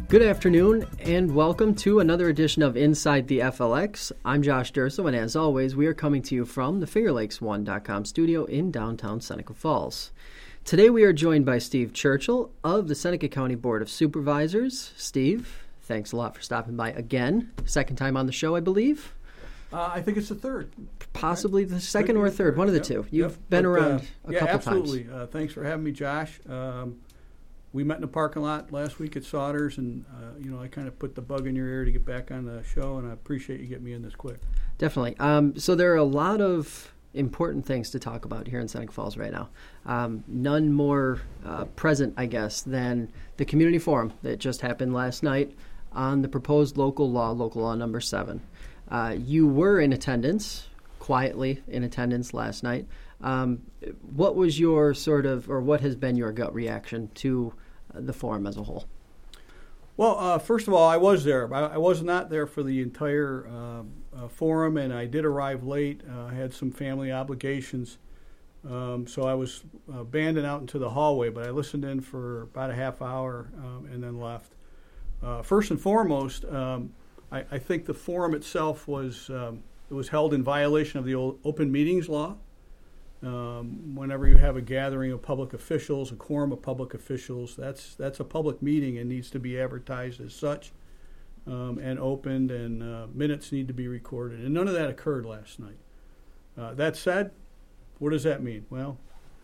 Good afternoon, and welcome to another edition of Inside the FLX. I'm Josh Durso, and as always, we are coming to you from the FingerLakes1.com studio in downtown Seneca Falls. Today we are joined by Steve Churchill of the Seneca County Board of Supervisors. Steve, thanks a lot for stopping by again. Second time on the show, I believe. I think it's the third. Possibly the second or third, one of the two. You've been around a couple absolutely. times. Thanks for having me, Josh. We met in the parking lot last week at Sodders, and I kind of put the bug in your ear to get back on the show, and I appreciate you getting me in this quick. Definitely. So there are a lot of important things to talk about here in Seneca Falls right now. None more present, I guess, than the community forum that just happened last night on the proposed local law number 7. You were in attendance, quietly in attendance last night. What was your what has been your gut reaction to the forum as a whole? Well, first of all, I was there. I was not there for the entire forum, and I did arrive late. I had some family obligations, so I was banded out into the hallway, but I listened in for about a half hour and then left. First and foremost, I think the forum itself was held in violation of the old open meetings law. Whenever you have a gathering of public officials, a quorum of public officials, that's a public meeting and needs to be advertised as such and opened, and minutes need to be recorded. And none of that occurred last night. That said, what does that mean? Well,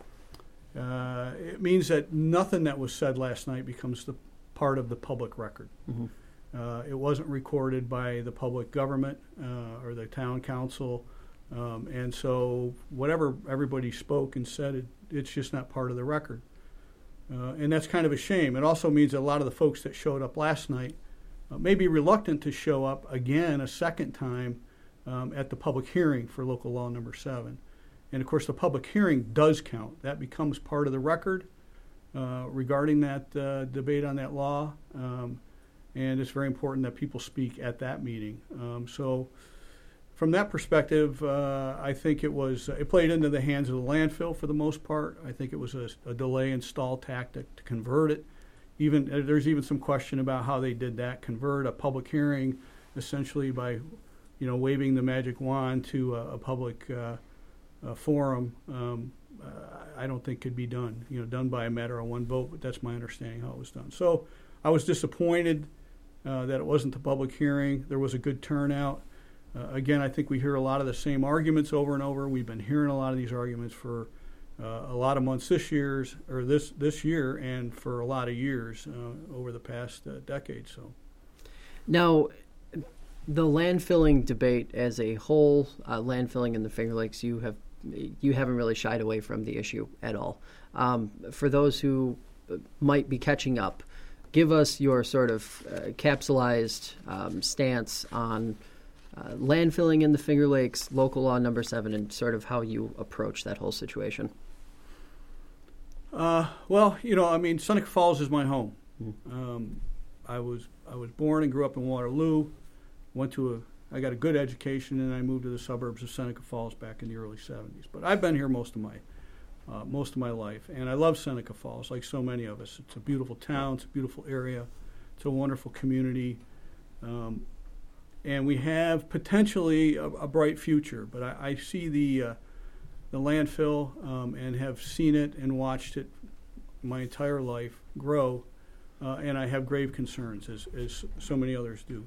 it means that nothing that was said last night becomes the part of the public record. Mm-hmm. It wasn't recorded by the public government or the town council. And so whatever everybody spoke and said, it's just not part of the record. And that's kind of a shame. It also means that a lot of the folks that showed up last night may be reluctant to show up again a second time at the public hearing for local law number 7. And, of course, the public hearing does count. That becomes part of the record regarding that debate on that law. And it's very important that people speak at that meeting. So from that perspective, I think it played into the hands of the landfill for the most part. I think it was a delay and stall tactic to convert it. There's even some question about how they did that, convert a public hearing essentially by, waving the magic wand to a public forum. I don't think could be done, done by a matter of one vote, but that's my understanding how it was done. So I was disappointed that it wasn't the public hearing. There was a good turnout. Again, I think we hear a lot of the same arguments over and over. We've been hearing a lot of these arguments for a lot of months this year, and for a lot of years over the past decade. So, now, the landfilling debate as a whole, landfilling in the Finger Lakes, you haven't really shied away from the issue at all. For those who might be catching up, give us your sort of capsulized stance on landfilling in the Finger Lakes, local law number 7, and sort of how you approach that whole situation. Seneca Falls is my home. Mm-hmm. I was born and grew up in Waterloo. I got a good education, and I moved to the suburbs of Seneca Falls back in the early 70s. But I've been here most of my life, and I love Seneca Falls, like so many of us. It's a beautiful town. It's a beautiful area. It's a wonderful community. And we have potentially a bright future, but I see the landfill and have seen it and watched it my entire life grow, and I have grave concerns, as so many others do.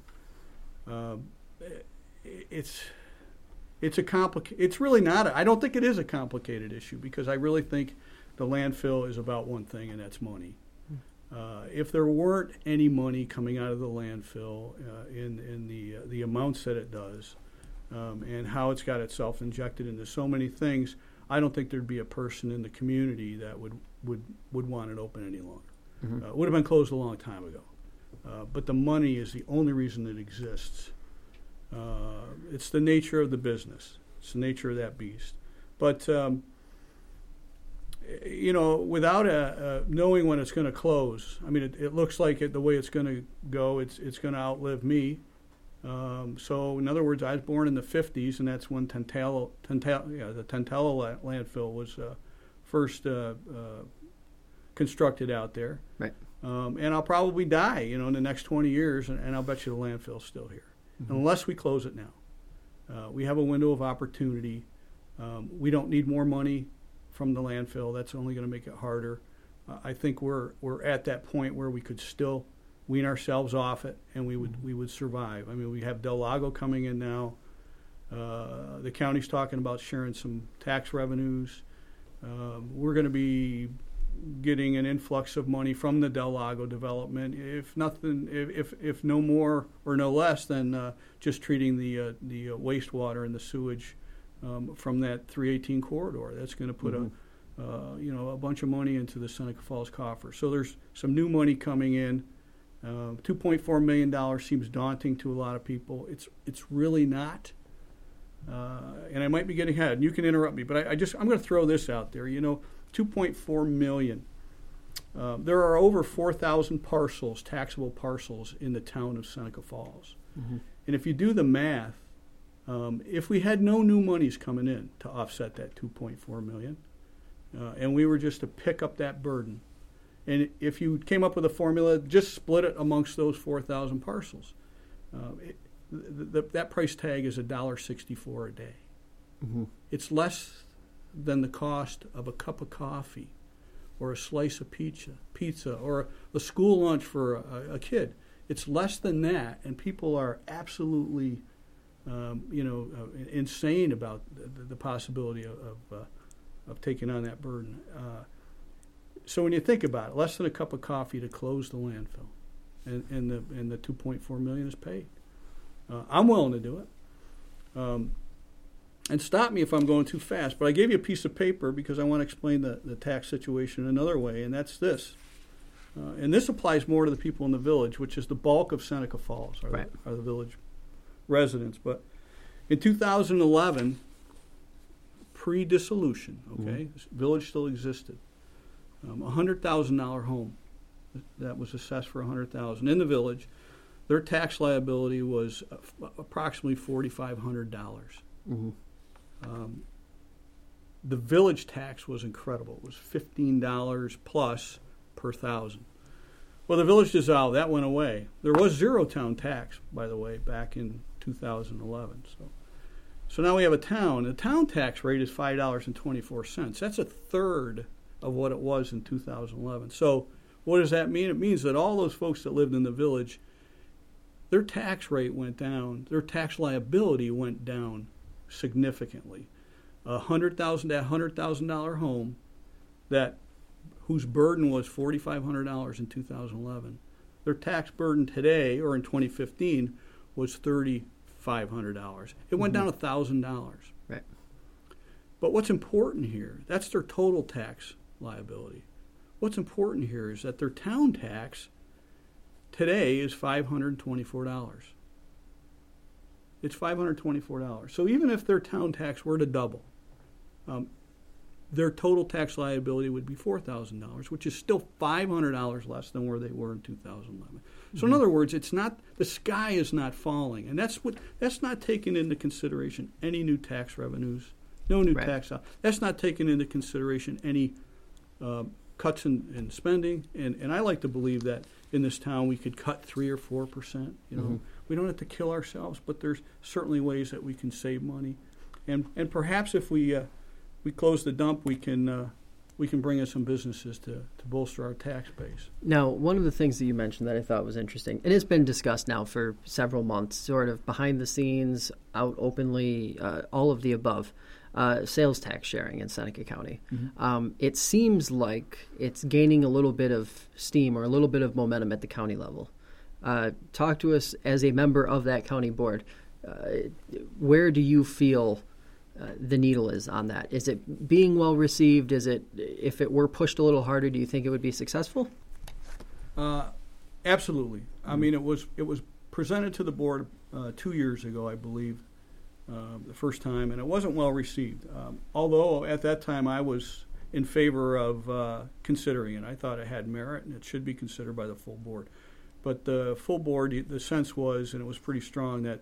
It's really not. I don't think it is a complicated issue, because I really think the landfill is about one thing, and that's money. If there weren't any money coming out of the landfill in the amounts that it does, and how it's got itself injected into so many things, I don't think there'd be a person in the community that would want it open any longer. Mm-hmm. It would have been closed a long time ago. But the money is the only reason it exists. It's the nature of the business. It's the nature of that beast. But without knowing when it's going to close, I mean, it looks like the way it's going to go, it's going to outlive me. So, in other words, I was born in the 50s, and that's when the Tantala landfill was first constructed out there. Right. And I'll probably die, in the next 20 years, and I'll bet you the landfill's still here, unless we close it now. We have a window of opportunity. We don't need more money from the landfill. That's only going to make it harder. I think we're at that point where we could still wean ourselves off it, and we would survive. I mean, we have Del Lago coming in now. The county's talking about sharing some tax revenues. We're going to be getting an influx of money from the Del Lago development, if no more or no less than just treating the wastewater and the sewage from that 318 corridor. That's going to put a bunch of money into the Seneca Falls coffer. So there's some new money coming in. $2.4 million seems daunting to a lot of people. It's really not. And I might be getting ahead. You can interrupt me, but I'm going to throw this out there. 2.4 million. There are over 4,000 parcels, taxable parcels, in the town of Seneca Falls. And if you do the math, if we had no new monies coming in to offset that 2.4 million, and we were just to pick up that burden, and if you came up with a formula, just split it amongst those 4,000 parcels, that price tag is $1.64 a day. It's less than the cost of a cup of coffee or a slice of pizza or a school lunch for a kid. It's less than that, and people are absolutely insane about the possibility of taking on that burden. So when you think about it, less than a cup of coffee to close the landfill, and the $2.4 million is paid. I'm willing to do it. And stop me if I'm going too fast, but I gave you a piece of paper because I want to explain the tax situation another way, and that's this. And this applies more to the people in the village, which is the bulk of Seneca Falls, are the village residents. But in 2011, pre-dissolution, this village still existed. $100,000 home that was assessed for $100,000 in the village. Their tax liability was approximately $4,500. The village tax was incredible. It was $15 plus per thousand. Well, the village dissolved. That went away. There was zero town tax, by the way, back in 2011. So now we have a town. The town tax rate is $5.24. That's a third of what it was in 2011. So what does that mean? It means that all those folks that lived in the village, their tax rate went down. Their tax liability went down significantly. $100,000 to $100,000 home whose burden was $4,500 in 2011. Their tax burden today, or in 2015, was $3,500. It went down $1,000. Right. But what's important here, that's their total tax liability. What's important here is that their town tax today is $524. It's $524. So even if their town tax were to double, their total tax liability would be $4,000, which is still $500 less than where they were in 2011. So in other words, it's not, the sky is not falling, and that's not taking into consideration any new tax revenues, no new tax. That's not taking into consideration any cuts in spending, and I like to believe that in this town we could cut 3 or 4%. We don't have to kill ourselves, but there's certainly ways that we can save money, and perhaps if we close the dump, we can bring in some businesses to bolster our tax base. Now, one of the things that you mentioned that I thought was interesting, and it's been discussed now for several months, sort of behind the scenes, out openly, all of the above, sales tax sharing in Seneca County. It seems like it's gaining a little bit of steam or a little bit of momentum at the county level. Talk to us as a member of that county board. Where do you feel the needle is on that? Is it being well received? Is it, if it were pushed a little harder, do you think it would be successful? Absolutely. I mean, it was presented to the board 2 years ago, I believe, the first time, and it wasn't well received. Although at that time I was in favor of considering it. I thought it had merit and it should be considered by the full board. But the full board, the sense was, and it was pretty strong, that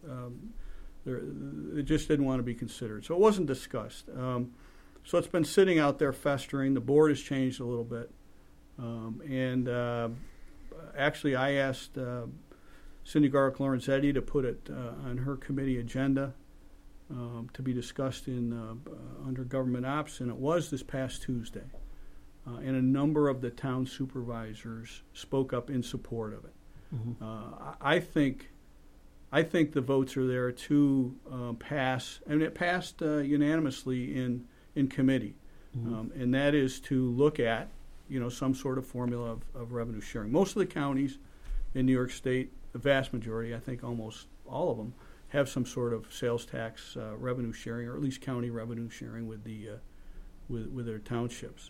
it just didn't want to be considered. So it wasn't discussed. So it's been sitting out there festering. The board has changed a little bit. Actually, I asked Cindy Garlick-Lorenzetti to put it on her committee agenda to be discussed under government ops, and it was this past Tuesday. And a number of the town supervisors spoke up in support of it. I think the votes are there to pass, and it passed unanimously in committee, and that is to look at some sort of formula of revenue sharing. Most of the counties in New York State, the vast majority, I think almost all of them, have some sort of sales tax revenue sharing, or at least county revenue sharing with their townships.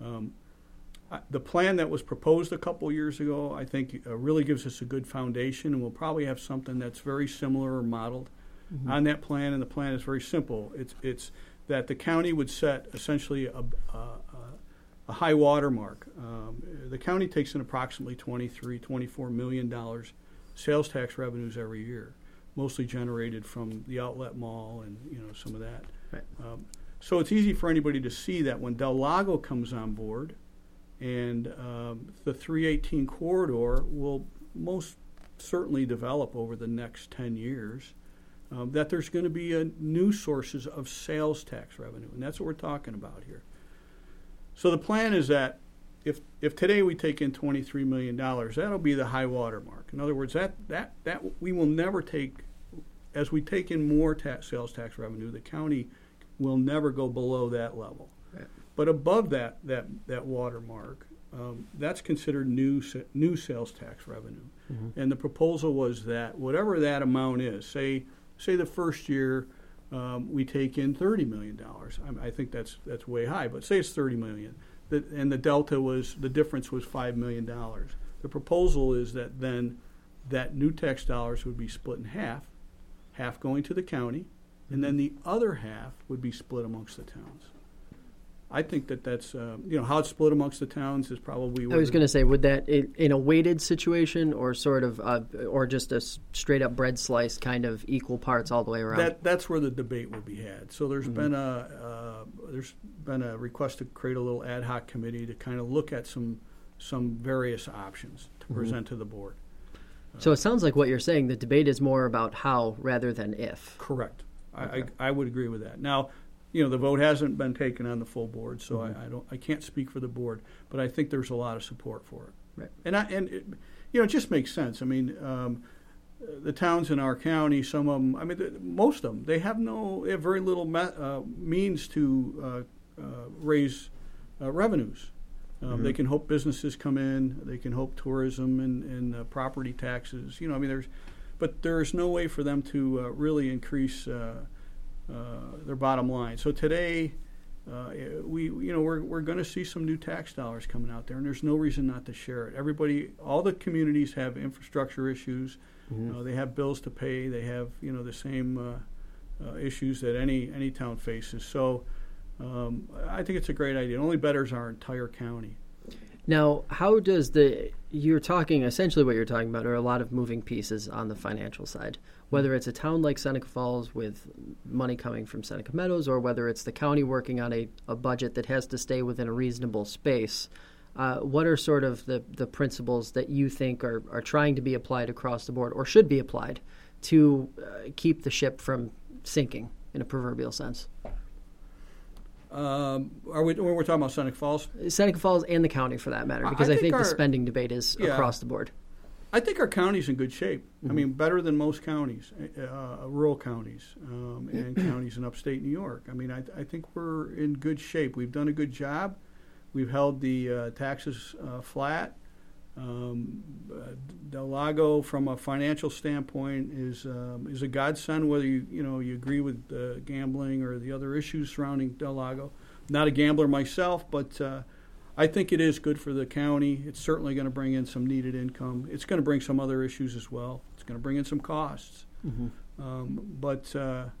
The plan that was proposed a couple years ago, I think, really gives us a good foundation, and we'll probably have something that's very similar or modeled on that plan. And the plan is very simple. It's that the county would set essentially a high water mark. The county takes in approximately $24 million sales tax revenues every year, mostly generated from the outlet mall and some of that. Right. So it's easy for anybody to see that when Del Lago comes on board, and the 318 corridor will most certainly develop over the next 10 years, that there's going to be new sources of sales tax revenue, and that's what we're talking about here. So the plan is that if today we take in $23 million, that'll be the high water mark. In other words, that we will never take, as we take in more sales tax revenue, the county will never go below that level. Right. But above that water mark, that's considered new sales tax revenue. And the proposal was that whatever that amount is, say the first year we take in $30 million. I think that's way high, but say it's $30 million, and the difference was $5 million. The proposal is that then that new tax dollars would be split in half going to the county, and then the other half would be split amongst the towns. I think that's how it's split amongst the towns is probably. I was going to say, would that in a weighted situation, or sort of, or just a straight up bread slice, kind of equal parts all the way around? That's where the debate will be had. So there's been a request to create a little ad hoc committee to kind of look at some various options to present to the board. So it sounds like what you're saying, the debate is more about how rather than if. Correct. Okay. I would agree with that. Now, the vote hasn't been taken on the full board, so I can't speak for the board, but I think there's a lot of support for it. Right. And it just makes sense. I mean, the towns in our county, some of them, most of them, they have very little means to raise revenues. They can hope businesses come in. They can hope tourism and property taxes. But there's no way for them to really increase their bottom line. So today, we're going to see some new tax dollars coming out there, and there's no reason not to share it. All the communities have infrastructure issues. They have bills to pay. They have the same issues that any town faces. So I think it's a great idea. It only betters our entire county. Now, how does essentially what you're talking about are a lot of moving pieces on the financial side, whether it's a town like Seneca Falls with money coming from Seneca Meadows, or whether it's the county working on a budget that has to stay within a reasonable space. What are sort of the principles that you think are trying to be applied across the board, or should be applied, to keep the ship from sinking in a proverbial sense? We're talking about Seneca Falls? Seneca Falls and the county, for that matter, because I think the spending debate is across the board. I think our county's in good shape. Better than most counties, rural counties, and counties in upstate New York. I think we're in good shape. We've done a good job. We've held the taxes flat. Del Lago, from a financial standpoint, is a godsend. Whether you agree with gambling or the other issues surrounding Del Lago. Not a gambler myself, but I think it is good for the county. It's certainly going to bring in some needed income. It's going to bring some other issues as well. It's going to bring in some costs. But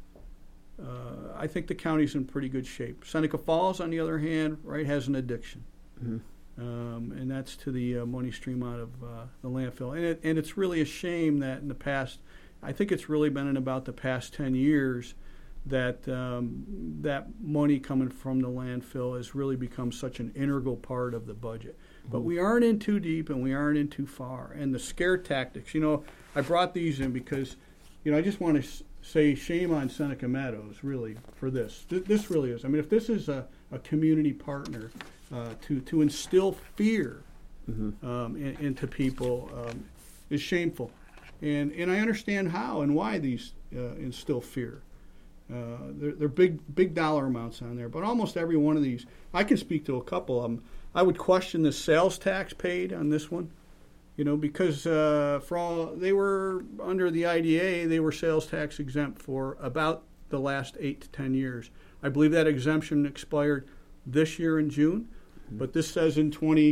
I think the county's in pretty good shape. Seneca Falls, on the other hand, has an addiction. And that's to the money stream out of the landfill. And it's really a shame that in the past, I think it's really been in about the past 10 years, that that money coming from the landfill has really become such an integral part of the budget. But we aren't in too deep and we aren't in too far. And the scare tactics, I brought these in because, I just want to say shame on Seneca Meadows, really, for this. This really is. I mean, if this is a community partner to instill fear into people is shameful. And I understand how and why these instill fear. They're big dollar amounts on there, but almost every one of these, I can speak to a couple of them. I would question the sales tax paid on this one, because they were under the IDA, they were sales tax exempt for about the last 8 to 10 years. I believe that exemption expired this year in June, but this says in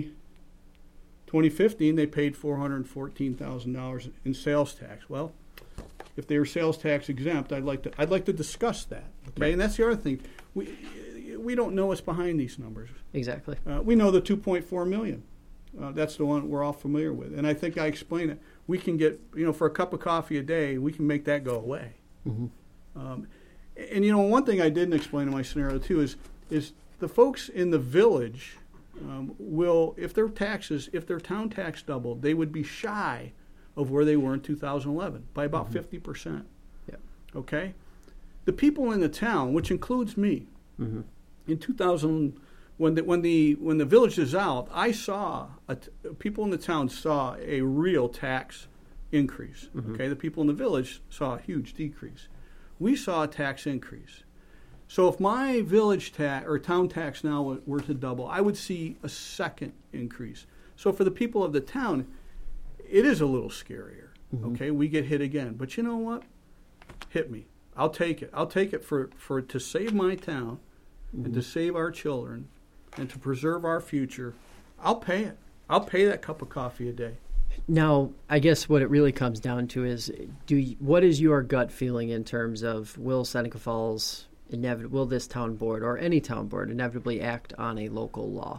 2015 they paid $414,000 in sales tax. Well, if they were sales tax exempt, I'd like to discuss that. Okay, right. And that's the other thing. We don't know what's behind these numbers. Exactly. We know the 2.4 million. That's the one we're all familiar with, and I think I explained it. We can get, for a cup of coffee a day, we can make that go away. And one thing I didn't explain in my scenario too is the folks in the village will, if their town tax doubled, they would be shy of where they were in 2011 by about 50%. Yeah. Okay. The people in the town, which includes me, in 2000, when the village dissolved, I saw people in the town saw a real tax increase. Okay, the people in the village saw a huge decrease. We saw a tax increase. So if my village tax or town tax now were to double, I would see a second increase. So for the people of the town, it is a little scarier. Okay, we get hit again, but you know what? Hit me. I'll take it. I'll take it for to save my town and to save our children and to preserve our future. I'll pay it. I'll pay that cup of coffee a day. Now, I guess what it really comes down to is, what is your gut feeling in terms of will Seneca Falls will this town board or any town board inevitably act on a local law?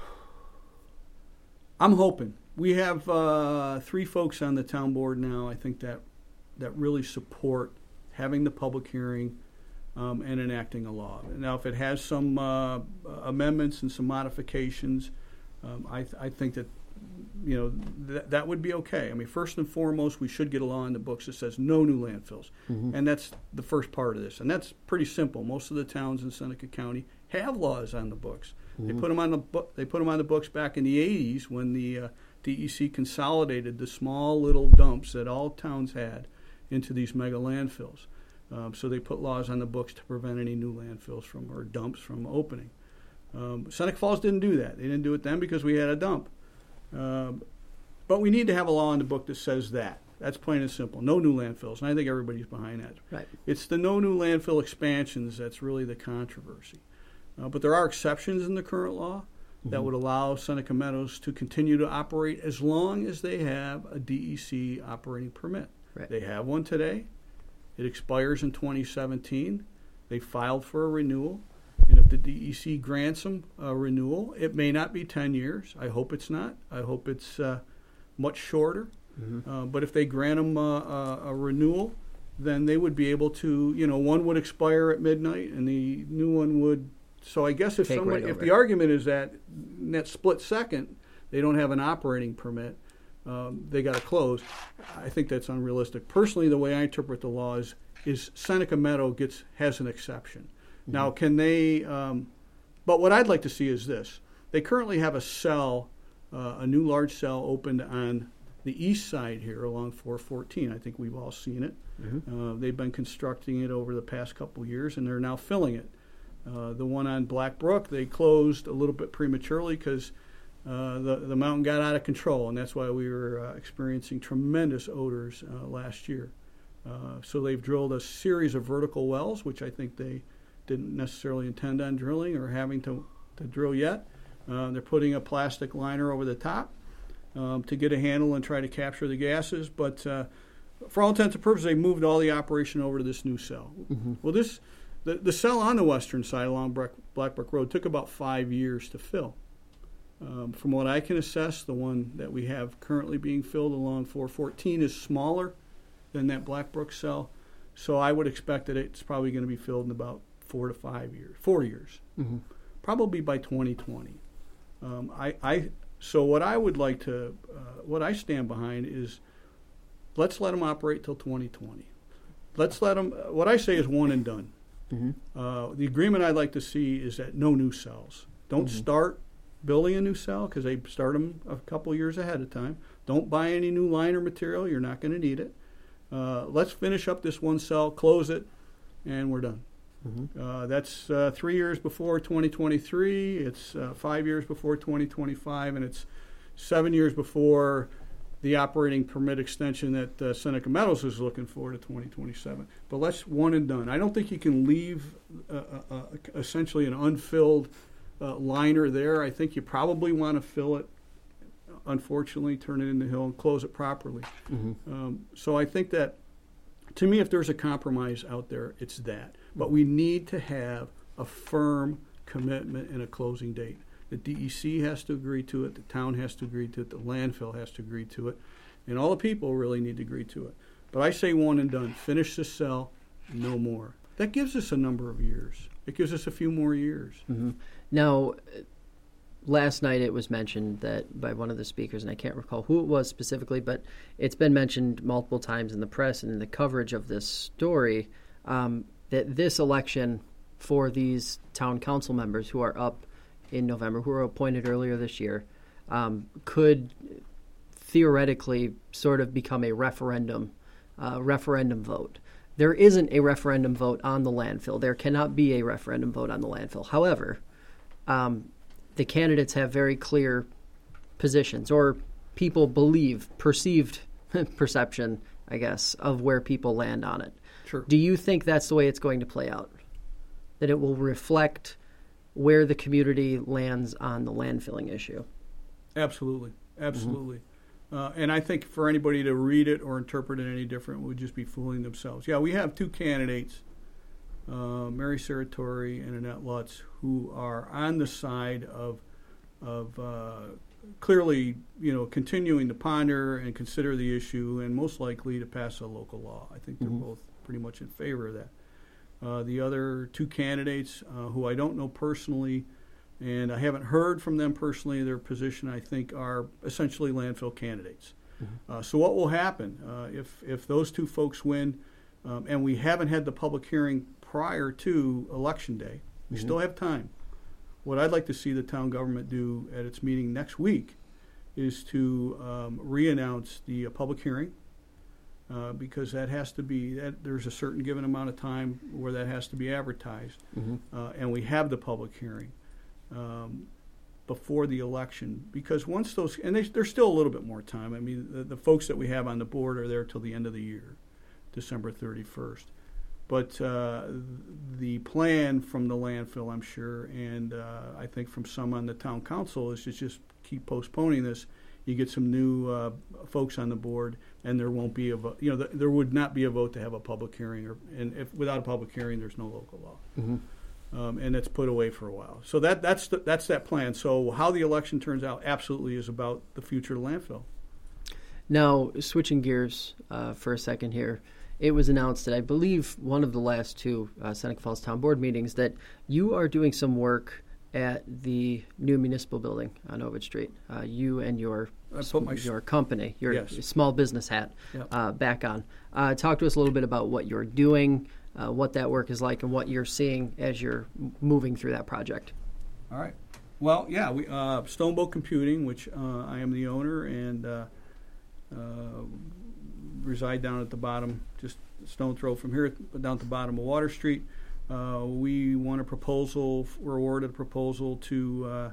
I'm hoping. We have 3 folks on the town board now, I think, that really support having the public hearing and enacting a law. Now, if it has some amendments and some modifications, I think that that would be okay. I mean, first and foremost, we should get a law in the books that says no new landfills, and that's the first part of this. And that's pretty simple. Most of the towns in Seneca County have laws on the books. They put them on the books back in the 80s when the DEC consolidated the small little dumps that all towns had into these mega landfills. So they put laws on the books to prevent any new landfills or dumps from opening. Seneca Falls didn't do that. They didn't do it then because we had a dump. But we need to have a law in the book that says that. That's plain and simple. No new landfills. And I think everybody's behind that. Right. It's the no new landfill expansions that's really the controversy. But there are exceptions in the current law that would allow Seneca Meadows to continue to operate as long as they have a DEC operating permit. Right. They have one today. It expires in 2017. They filed for a renewal. And if the DEC grants them a renewal, it may not be 10 years. I hope it's not. I hope it's much shorter. But if they grant them a renewal, then they would be able to, one would expire at midnight and the new one would. So I guess if the argument is that in that split second they don't have an operating permit, they got to close, I think that's unrealistic. Personally, the way I interpret the law is Seneca Meadow has an exception. Now, can they? But what I'd like to see is this: they currently have a new large cell opened on the east side here along 414. I think we've all seen it. They've been constructing it over the past couple of years, and they're now filling it. The one on Black Brook, they closed a little bit prematurely because the mountain got out of control, and that's why we were experiencing tremendous odors last year. So they've drilled a series of vertical wells, which I think they didn't necessarily intend on drilling or having to drill yet. They're putting a plastic liner over the top to get a handle and try to capture the gases. But for all intents and purposes, they moved all the operation over to this new cell. Well, the cell on the western side along Blackbrook Road took about 5 years to fill. From what I can assess, the one that we have currently being filled along 414 is smaller than that Blackbrook cell. So I would expect that it's probably going to be filled in about 4 years, Mm-hmm. probably by 2020. So what I would like to, what I stand behind is, let's let them operate till 2020. Let's let them. What I say is one and done. Mm-hmm. The agreement I'd like to see is that no new cells. Don't start building a new cell because they start them a couple years ahead of time. Don't buy any new liner material. You're not going to need it. Let's finish up this one cell, close it, and we're done. Mm-hmm. That's 3 years before 2023. It's 5 years before 2025, and it's 7 years before the operating permit extension that Seneca Metals is looking for to 2027. But let's one and done. I don't think you can leave essentially an unfilled liner there. I think you probably want to fill it, unfortunately, turn it into hill and close it properly. Mm-hmm. So I think that, to me, if there's a compromise out there, it's that. But we need to have a firm commitment and a closing date. The DEC has to agree to it, the town has to agree to it, the landfill has to agree to it, and all the people really need to agree to it. But I say one and done. Finish this cell, no more. That gives us a number of years. It gives us a few more years. Mm-hmm. Now, last night it was mentioned that by one of the speakers, and I can't recall who it was specifically, but it's been mentioned multiple times in the press and in the coverage of this story, that this election for these town council members who are up in November, who were appointed earlier this year, could theoretically sort of become a referendum vote. There isn't a referendum vote on the landfill. There cannot be a referendum vote on the landfill. However, the candidates have very clear positions, or people perceived perception, I guess, of where people land on it. Sure. Do you think that's the way it's going to play out? That it will reflect where the community lands on the landfilling issue? Absolutely. And I think for anybody to read it or interpret it any different would just be fooling themselves. Yeah, we have two candidates, Mary Saratori and Annette Lutz, who are on the side of clearly, continuing to ponder and consider the issue and most likely to pass a local law. I think they're both pretty much in favor of that. The other two candidates, who I don't know personally, and I haven't heard from them personally, their position, I think, are essentially landfill candidates. So what will happen if those two folks win, and we haven't had the public hearing prior to Election Day? We still have time. What I'd like to see the town government do at its meeting next week is to re-announce the public hearing, because that has to be, there's a certain given amount of time where that has to be advertised, and we have the public hearing before the election, because once those, and there's still a little bit more time. I mean, the folks that we have on the board are there till the end of the year, December 31st. But the plan from the landfill, I'm sure, and I think from some on the town council, is to just keep postponing this. You get some new folks on the board, and there won't be a vote. There would not be a vote to have a public hearing, and if without a public hearing, there's no local law, and it's put away for a while. So that's that plan. So how the election turns out absolutely is about the future of the landfill. Now, switching gears for a second here, it was announced that I believe one of the last two Seneca Falls Town Board meetings that you are doing some work at the new municipal building on Ovid Street. You and your company, your small business hat, back on. Talk to us a little bit about what you're doing, what that work is like, and what you're seeing as you're moving through that project. All right. Well, yeah, we Stoneboat Computing, which I am the owner, and reside down at the bottom, just a stone throw from here, down at the bottom of Water Street. We won a proposal, we're awarded a proposal to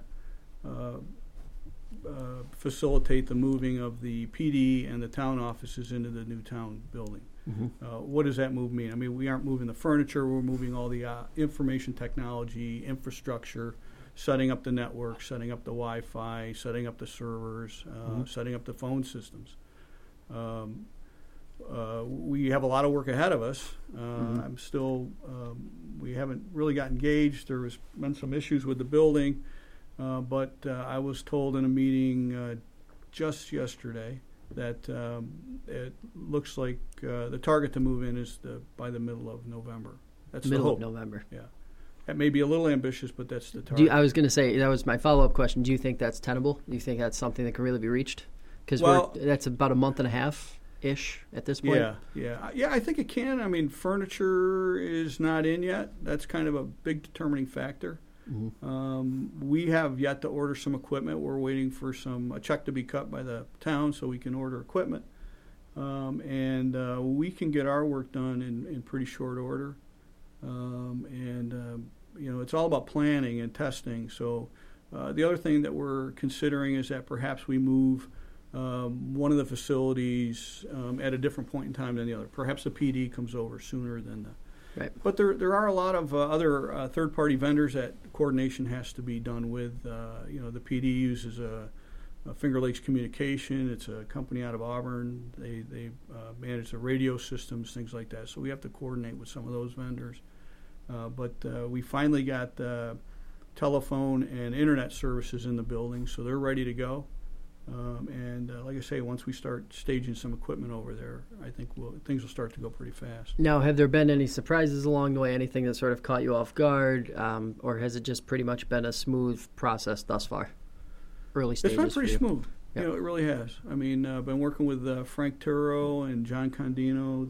facilitate the moving of the PD and the town offices into the new town building. What does that move mean? I mean, we aren't moving the furniture, we're moving all the information technology, infrastructure, setting up the network, setting up the Wi-Fi, setting up the servers, setting up the phone systems. We have a lot of work ahead of us. I'm still, we haven't really got engaged. There has been some issues with the building, but I was told in a meeting just yesterday that it looks like the target to move in is by the middle of November. That's Middle the of hope. November. Yeah. That may be a little ambitious, but that's the target. I was going to say, that was my follow-up question. Do you think that's tenable? Do you think that's something that can really be reached? Because that's about a month and a half-ish at this point. Yeah. I think it can. I mean, furniture is not in yet. That's kind of a big determining factor. Mm-hmm. We have yet to order some equipment. We're waiting for a check to be cut by the town so we can order equipment. And we can get our work done in pretty short order. It's all about planning and testing. So the other thing that we're considering is that perhaps we move one of the facilities at a different point in time than the other. Perhaps the PD comes over sooner than the... Right. But there are a lot of other third-party vendors that coordination has to be done with. The PD uses a Finger Lakes Communication. It's a company out of Auburn. They manage the radio systems, things like that. So we have to coordinate with some of those vendors. But we finally got telephone and internet services in the building, so they're ready to go. Like I say, once we start staging some equipment over there, I think things will start to go pretty fast. Now, have there been any surprises along the way, anything that sort of caught you off guard, or has it just pretty much been a smooth process thus far? Early stages. It's been pretty smooth. Yep. It really has. I mean, I've been working with Frank Turo and John Condino,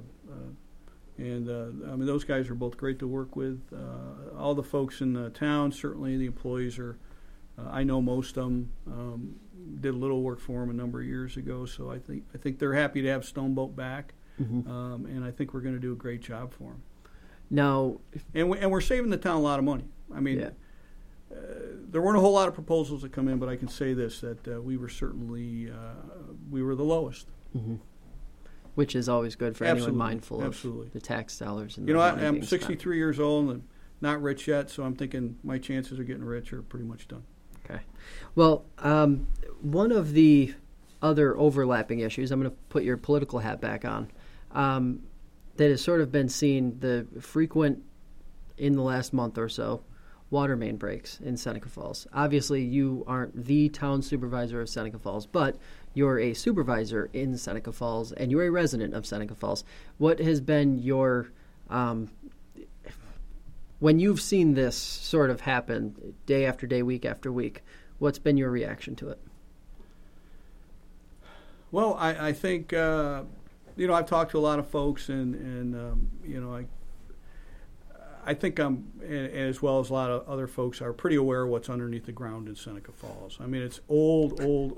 those guys are both great to work with. All the folks in the town, certainly the employees are. I know most of them. Did a little work for them a number of years ago, so I think they're happy to have Stoneboat back, and I think we're going to do a great job for them. Now, and we're saving the town a lot of money. I mean, there weren't a whole lot of proposals that come in, but I can say this: that we were certainly we were the lowest. Mm-hmm. Which is always good for anyone mindful of the tax dollars. And I'm 63 years old and not rich yet, so I'm thinking my chances of getting rich are pretty much done. Okay. Well, one of the other overlapping issues, I'm going to put your political hat back on, that has sort of been seen, the frequent, in the last month or so, water main breaks in Seneca Falls. Obviously, you aren't the town supervisor of Seneca Falls, but you're a supervisor in Seneca Falls, and you're a resident of Seneca Falls. What has been your... when you've seen this sort of happen day after day, week after week, what's been your reaction to it? Well, I think, I've talked to a lot of folks, and I think I'm, as well as a lot of other folks, are pretty aware of what's underneath the ground in Seneca Falls. I mean, it's old,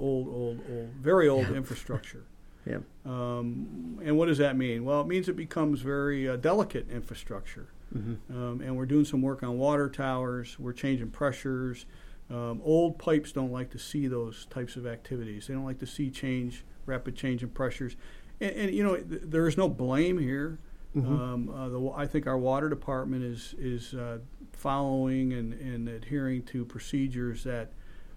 very old infrastructure. Yeah. And what does that mean? Well, it means it becomes very delicate infrastructure. Mm-hmm. And we're doing some work on water towers. We're changing pressures. Old pipes don't like to see those types of activities. They don't like to see rapid change in pressures. And there is no blame here. Mm-hmm. I think our water department is following and adhering to procedures that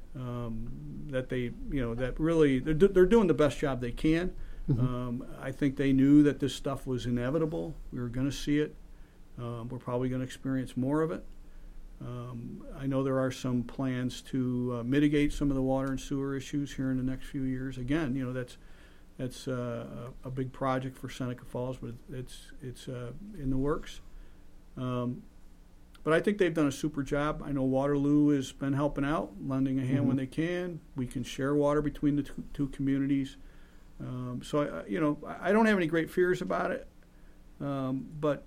they that really they're doing the best job they can. Mm-hmm. I think they knew that this stuff was inevitable. We were going to see it. We're probably going to experience more of it. I know there are some plans to mitigate some of the water and sewer issues here in the next few years. Again, that's a big project for Seneca Falls, but it's in the works. But I think they've done a super job. I know Waterloo has been helping out, lending a hand when they can. We can share water between the two communities. So I don't have any great fears about it, but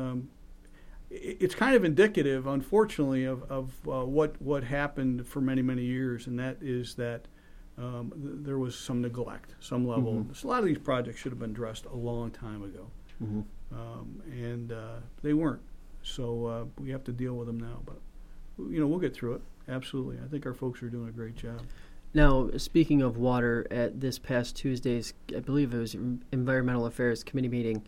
it's kind of indicative, unfortunately, of what happened for many, many years, and that is that there was some neglect, some level. Mm-hmm. So a lot of these projects should have been addressed a long time ago, and they weren't. So we have to deal with them now, but we'll get through it. Absolutely, I think our folks are doing a great job. Now, speaking of water, at this past Tuesday's, I believe it was Environmental Affairs Committee meeting,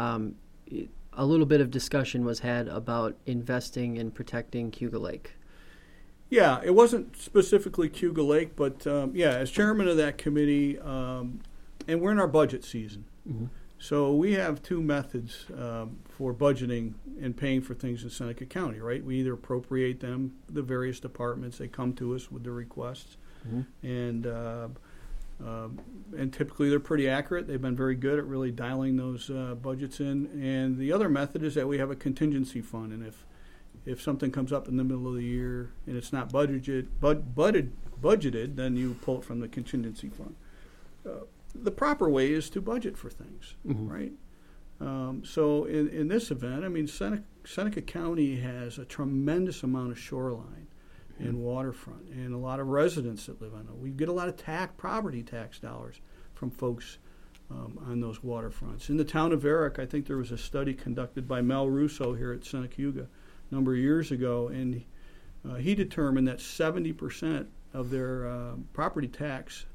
a little bit of discussion was had about investing in protecting Cayuga Lake. Yeah, it wasn't specifically Cayuga Lake, but as chairman of that committee, and we're in our budget season. Mm-hmm. So we have two methods for budgeting and paying for things in Seneca County, right? We either appropriate them, the various departments, they come to us with their requests. Mm-hmm. And And typically they're pretty accurate. They've been very good at really dialing those budgets in. And the other method is that we have a contingency fund, and if something comes up in the middle of the year and it's not budgeted, then you pull it from the contingency fund. The proper way is to budget for things, right? So in this event, I mean, Seneca County has a tremendous amount of shoreline and waterfront, and a lot of residents that live on it. We get a lot of property tax dollars from folks on those waterfronts. In the town of Eric, I think there was a study conducted by Mel Russo here at Seneca a number of years ago, and he determined that 70% of their property tax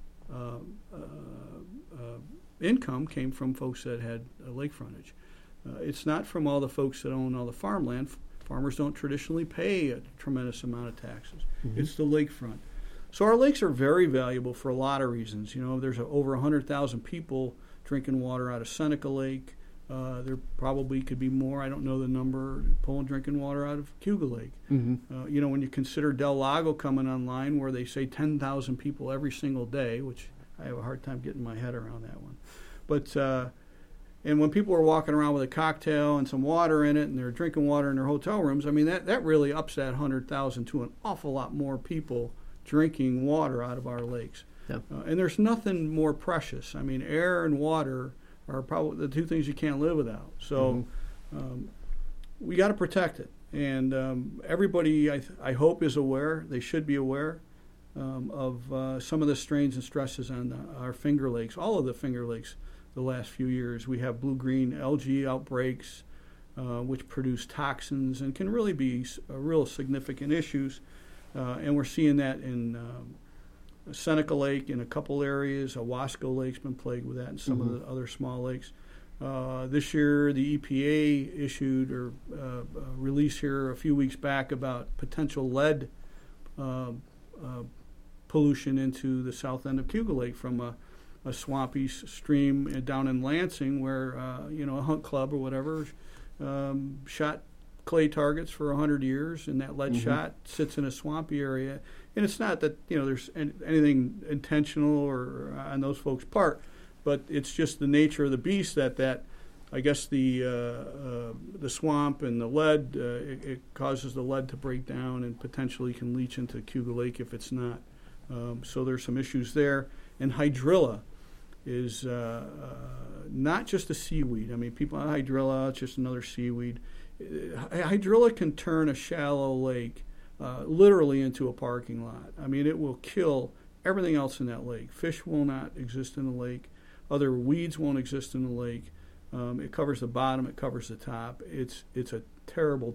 income came from folks that had lake frontage. It's not from all the folks that own all the farmland. Farmers don't traditionally pay a tremendous amount of taxes. It's the lakefront. So our lakes are very valuable for a lot of reasons. You know, there's over 100,000 people drinking water out of Seneca Lake. There probably could be more. I don't know the number. Pulling drinking water out of Cayuga Lake. You know, when you consider Del Lago coming online, where they say 10,000 people every single day, which I have a hard time getting my head around that one. But and when people are walking around with a cocktail and some water in it, and they're drinking water in their hotel rooms, I mean that really ups that 100,000 to an awful lot more people drinking water out of our lakes. Yeah. And there's nothing more precious. I mean, air and water are probably the two things you can't live without. So we got to protect it. And everybody, I hope, is aware. They should be aware of some of the strains and stresses on our Finger Lakes, all of the Finger Lakes. The last few years, we have blue-green algae outbreaks, which produce toxins and can really be real significant issues. And we're seeing that in Seneca Lake in a couple areas. Owasco Lake's been plagued with that, and some of the other small lakes. This year, the EPA issued a release here a few weeks back about potential lead pollution into the south end of Cayuga Lake from a swampy stream down in Lansing, where a hunt club or whatever shot clay targets for 100 years, and that lead shot sits in a swampy area. And it's not that there's anything intentional or on those folks' part, but it's just the nature of the beast that I guess the swamp and the lead it causes the lead to break down and potentially can leach into Cayuga Lake if it's not. So there's some issues there. And hydrilla is not just a seaweed. I mean, people on hydrilla, it's just another seaweed. Hydrilla can turn a shallow lake literally into a parking lot. I mean, it will kill everything else in that lake. Fish will not exist in the lake. Other weeds won't exist in the lake. It covers the bottom. It covers the top. It's a terrible.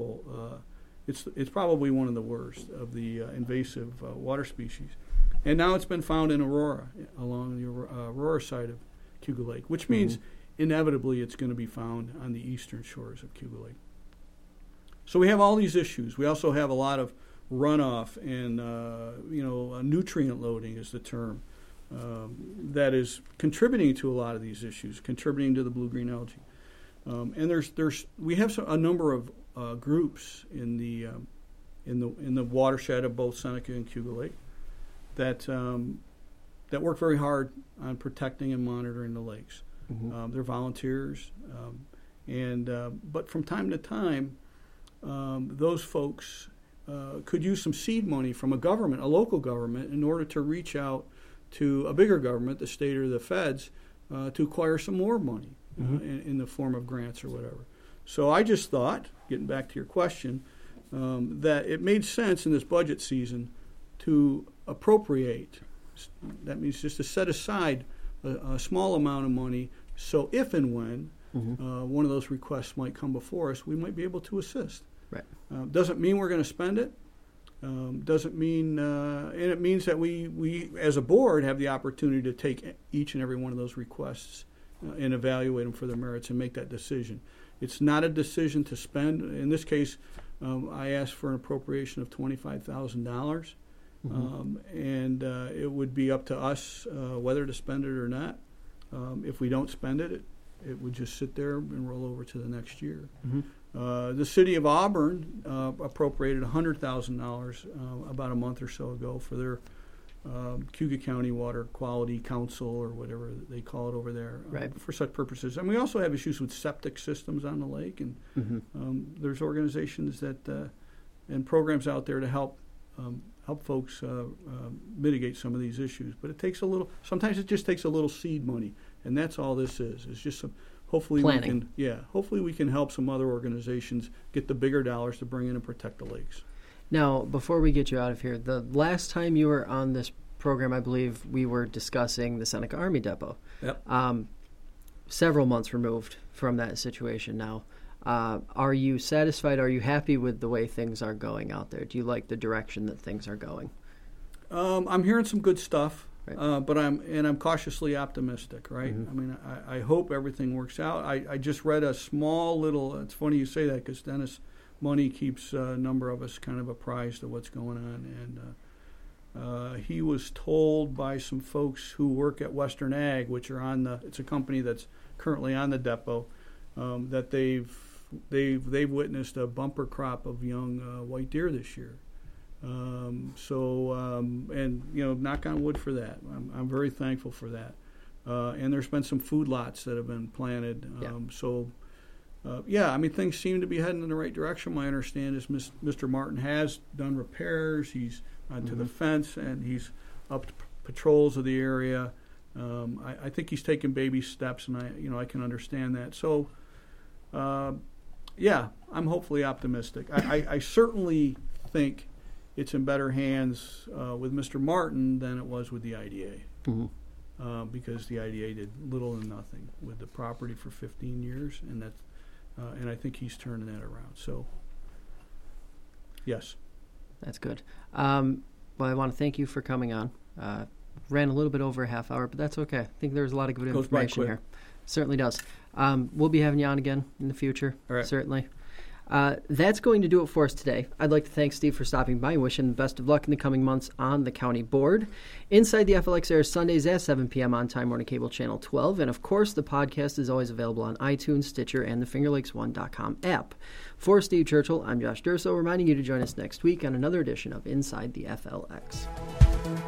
It's probably one of the worst of the invasive water species. And now it's been found in Aurora, along the Aurora side of Cayuga Lake, which means inevitably it's going to be found on the eastern shores of Cayuga Lake. So we have all these issues. We also have a lot of runoff and nutrient loading is the term that is contributing to a lot of these issues, contributing to the blue-green algae. And we have a number of groups in the watershed of both Seneca and Cayuga Lake that work very hard on protecting and monitoring the lakes. They're volunteers, but from time to time, those folks could use some seed money from a local government, in order to reach out to a bigger government, the state or the feds, to acquire some more money in the form of grants or whatever. So I just thought, getting back to your question, that it made sense in this budget season to appropriate. That means just to set aside a small amount of money, so if and when one of those requests might come before us, we might be able to assist. Right. Doesn't mean we're going to spend it. Doesn't mean, and it means that we as a board have the opportunity to take each and every one of those requests and evaluate them for their merits and make that decision. It's not a decision to spend. In this case, I asked for an appropriation of $25,000, and it would be up to us whether to spend it or not. If we don't spend it, it would just sit there and roll over to the next year. The city of Auburn appropriated $100,000 about a month or so ago for their Cayuga County Water Quality Council or whatever they call it over there Right. for such purposes. And we also have issues with septic systems on the lake, and there's organizations that and programs out there to help folks mitigate some of these issues. But it takes a little. Sometimes it just takes a little seed money, and that's all this is. It's just some. Hopefully Planning. Hopefully we can help some other organizations get the bigger dollars to bring in and protect the lakes. Now, before we get you out of here, the last time you were on this program, I believe we were discussing the Seneca Army Depot. Yep. Several months removed from that situation now. Are you satisfied? Are you happy with the way things are going out there? Do you like the direction that things are going? I'm hearing some good stuff, Right. but I'm cautiously optimistic. Right? I mean, I hope everything works out. I just read a small little. It's funny you say that because Dennis Money keeps a number of us kind of apprised of what's going on, and he was told by some folks who work at Western Ag, which are it's a company that's currently on the depot, that they've witnessed a bumper crop of young white deer this year. And knock on wood for that. I'm very thankful for that. And there's been some food lots that have been planted. I mean, things seem to be heading in the right direction. My understanding is Mr. Martin has done repairs. He's onto the fence, and he's upped patrols of the area. I think he's taken baby steps, and I can understand that. So, I'm hopefully optimistic. I certainly think it's in better hands with Mr. Martin than it was with the IDA. Because the IDA did little and nothing with the property for 15 years, and I think he's turning that around. So, yes. That's good. Well, I want to thank you for coming on. Ran a little bit over a half hour, but that's okay. I think there's a lot of good information here. Certainly does. We'll be having you on again in the future, All right. Certainly. That's going to do it for us today. I'd like to thank Steve for stopping by and wish him the best of luck in the coming months on the county board. Inside the FLX airs Sundays at 7 p.m. on Time Warner Cable Channel 12. And, of course, the podcast is always available on iTunes, Stitcher, and the FingerLakes1.com app. For Steve Churchill, I'm Josh Durso, reminding you to join us next week on another edition of Inside the FLX.